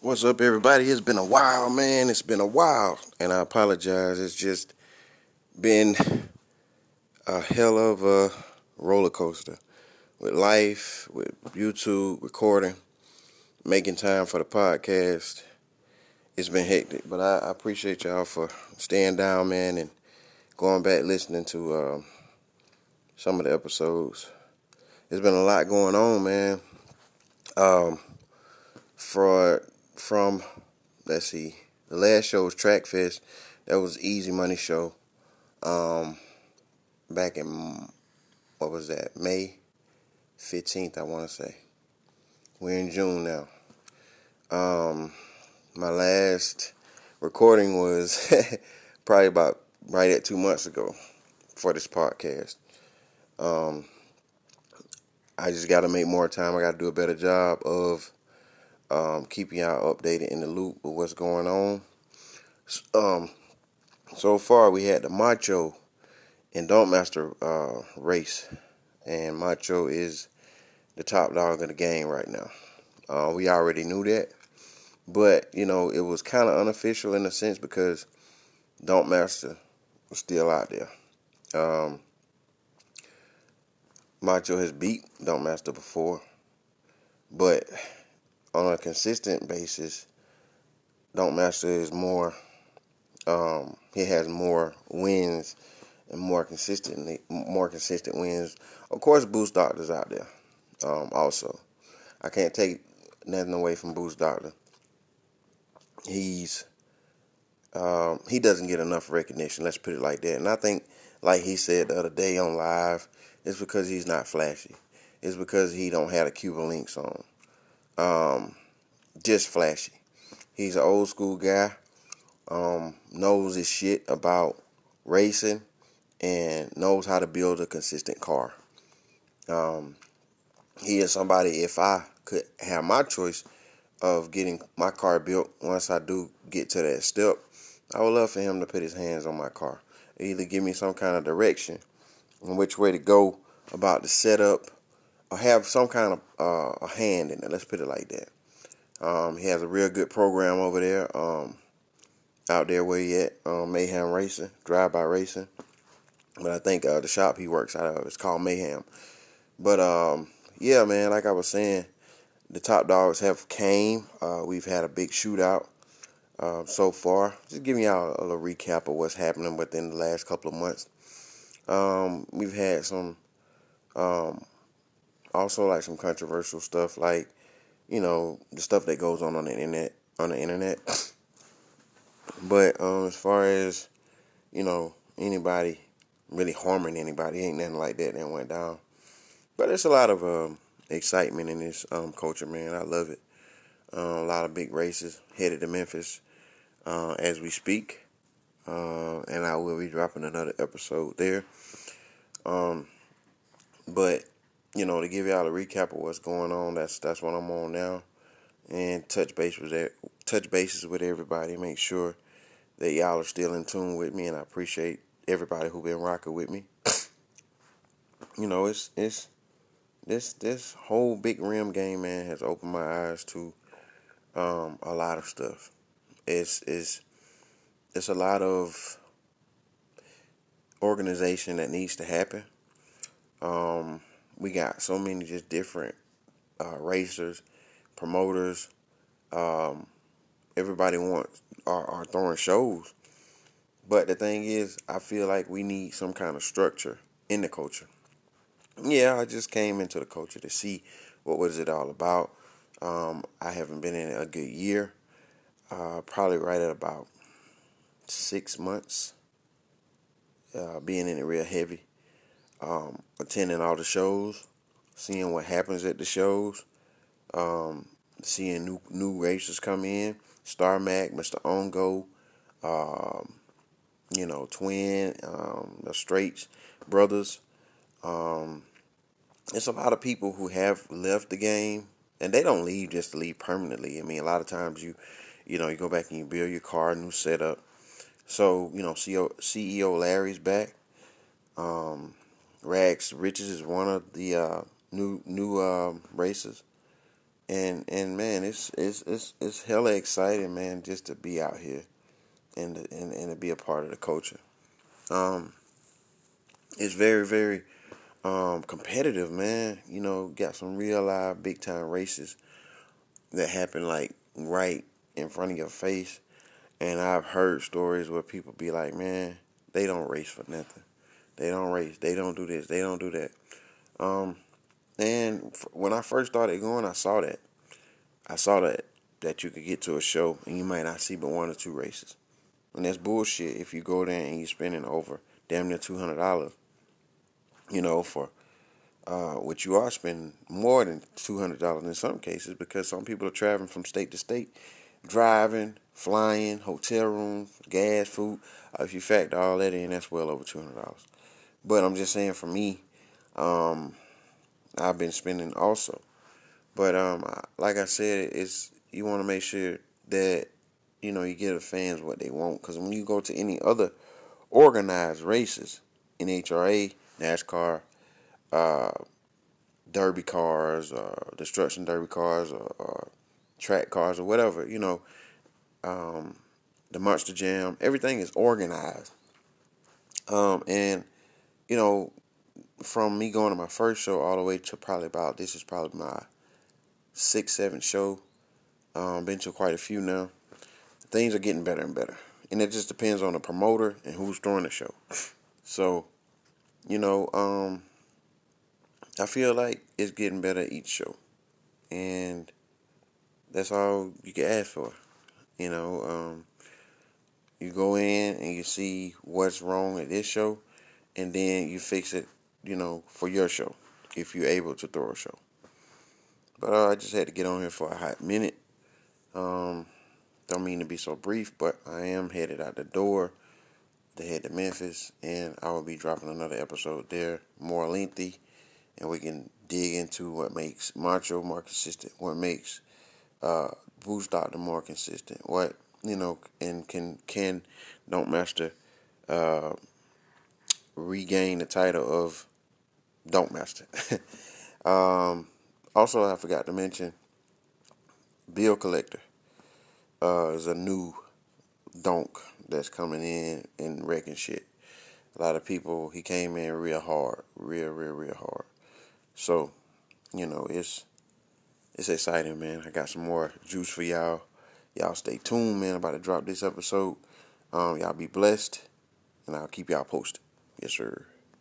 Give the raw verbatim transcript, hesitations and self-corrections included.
What's up, everybody? It's been a while, man. It's been a while, and I apologize. It's just been a hell of a roller coaster with life, with YouTube, recording, making time for the podcast. It's been hectic, but I, I appreciate y'all for staying down, man, and going back listening to uh, some of the episodes. There's been a lot going on, man. Um, for from let's see, the last show was Track Fest. That was Easy Money show. Um, back in what was that? May fifteenth, I want to say. We're in June now. Um, my last recording was probably about right at two months ago for this podcast. Um, I just got to make more time. I got to do a better job of um, keeping y'all updated in the loop with what's going on. Um, so far, we had the Macho and Don't Master uh, race, and Macho is the top dog of the game right now. Uh, we already knew that, but you know it was kind of unofficial in a sense because Don't Master was still out there. Um, Macho has beat Don't Master before, but on a consistent basis, Don't Master is more. Um, he has more wins and more consistently, more consistent wins. Of course, Boost Doctor's out there. Um, also, I can't take nothing away from Boost Doctor. He's um, he doesn't get enough recognition. Let's put it like that. And I think, like he said the other day on live, it's because he's not flashy. It's because he don't have the Cuban links on. Um, just flashy. He's an old school guy. Um, knows his shit about racing and knows how to build a consistent car. Um, he is somebody, if I could have my choice of getting my car built, once I do get to that step, I would love for him to put his hands on my car. Either give me some kind of direction on which way to go about the setup, or have some kind of uh, a hand in it. Let's put it like that. Um, he has a real good program over there, um, out there where he at, um, Mayhem Racing, Drive-By Racing. But I think uh, the shop he works out of is called Mayhem. But um, yeah, man, like I was saying, the top dogs have came. Uh, we've had a big shootout uh, so far. Just giving y'all a little recap of what's happening within the last couple of months. Um, we've had some, um, also like some controversial stuff, like you know the stuff that goes on on the internet, on the internet. But um, as far as you know, anybody really harming anybody, ain't nothing like that that went down. But there's a lot of um, excitement in this um, culture, man. I love it. Uh, a lot of big races headed to Memphis uh, as we speak. Uh, and I will be dropping another episode there. Um, but, you know, to give y'all a recap of what's going on, that's that's what I'm on now. And touch base with that, touch bases with everybody. Make sure that y'all are still in tune with me. And I appreciate everybody who been rocking with me. You know, it's it's this this whole big rim game, man, has opened my eyes to um, a lot of stuff. It's it's it's a lot of organization that needs to happen. Um, we got so many just different uh, racers, promoters. Um, everybody wants are, are throwing shows, but the thing is, I feel like we need some kind of structure in the culture. Yeah, I just came into the culture to see what was it all about. Um, I haven't been in a good year. Uh, probably right at about six months. Uh, being in it real heavy. Um, attending all the shows, seeing what happens at the shows, um, seeing new new racers come in, Star Mac, Mister Ongo, um, you know, Twin, um, the Straits brothers. Um, it's a lot of people who have left the game, and they don't leave just to leave permanently. I mean, a lot of times you, you know, you go back and you build your car, new setup. So, you know, C E O Larry's back. Um, Rags Riches is one of the uh, new new uh, racers. And and man, it's it's it's it's hella exciting, man, just to be out here and to, and and to be a part of the culture. Um, it's very very um competitive, man. You know, got some real live big time races that happen like right in front of your face. And I've heard stories where people be like, man, they don't race for nothing. They don't race. They don't do this. They don't do that. Um, and f- when I first started going, I saw that. I saw that that you could get to a show and you might not see but one or two races. And that's bullshit if you go there and you're spending over damn near two hundred dollars, you know, for uh, which you are spending more than two hundred dollars in some cases because some people are traveling from state to state, driving, flying, hotel rooms, gas, food. Uh, if you factor all that in, that's well over two hundred dollars. But I'm just saying for me, um, I've been spending also. But um, like I said, it's you want to make sure that you know you give the fans what they want because when you go to any other organized races, N H R A, NASCAR, uh, derby cars, uh, destruction derby cars, or, or track cars, or whatever, you know, um, the Monster Jam, everything is organized. Um, and, you know, from me going to my first show all the way to probably about, this is probably my sixth, seventh show, um, been to quite a few now, things are getting better and better. And it just depends on the promoter and who's throwing the show. So, you know, um, I feel like it's getting better each show. And that's all you can ask for. You know, um, you go in and you see what's wrong at this show, and then you fix it, you know, for your show, if you're able to throw a show. But uh, I just had to get on here for a hot minute. Um, don't mean to be so brief, but I am headed out the door to head to Memphis, and I will be dropping another episode there, more lengthy, and we can dig into what makes Macho more consistent, what makes uh, Boost Doctor more consistent, what you know, and can can Don't Master uh, regain the title of Don't Master. um, also, I forgot to mention Bill Collector uh, is a new donk that's coming in and wrecking shit. A lot of people, he came in real hard, real, real, real hard. So, you know, it's it's exciting, man. I got some more juice for y'all. Y'all stay tuned, man. I'm about to drop this episode. Um, y'all be blessed, and I'll keep y'all posted. Yes, sir.